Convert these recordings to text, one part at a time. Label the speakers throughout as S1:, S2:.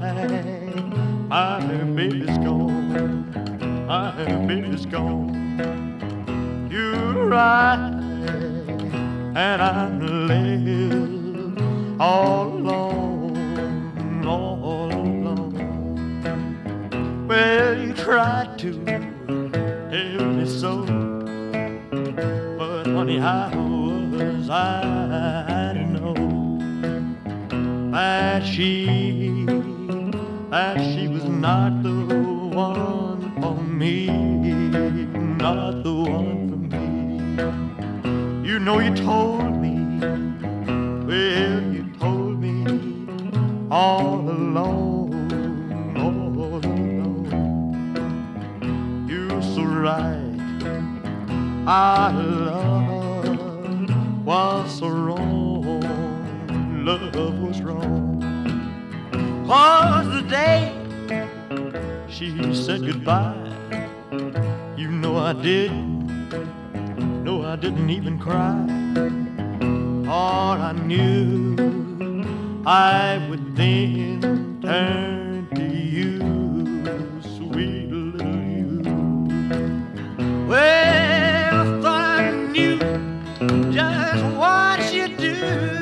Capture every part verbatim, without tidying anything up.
S1: My baby's gone, my baby's gone. You're right, and I'm left all alone, all alone. Well, you tried to tell me so, but honey, how was I to know that she, that she was not the one for me, not the one for me. You know you told me, well, you told me all alone, all alone. You're so right, our love was so wrong, love was wrong. Was the day she said goodbye. You know I didn't, no I didn't even cry. Or I knew I would then turn to you, sweet little you. Well, I thought I knew just what you do.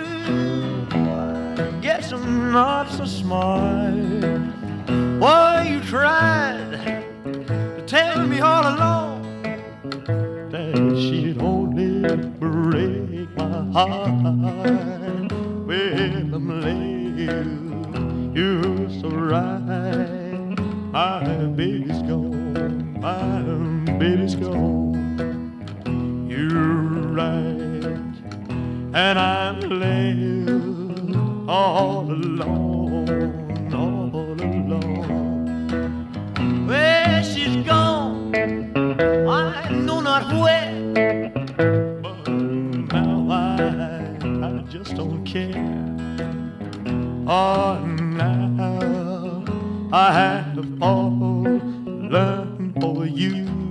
S1: Guess I'm not so smart. Why you tried to tell me all along that she'd only break my heart. Well, I'm late, you're so right. My baby's gone, my baby's gone. You're right, and I'm left all alone, all alone. Well, she's gone, I know not where, but now I, I just don't care. Oh, now I have to fall, learn for you.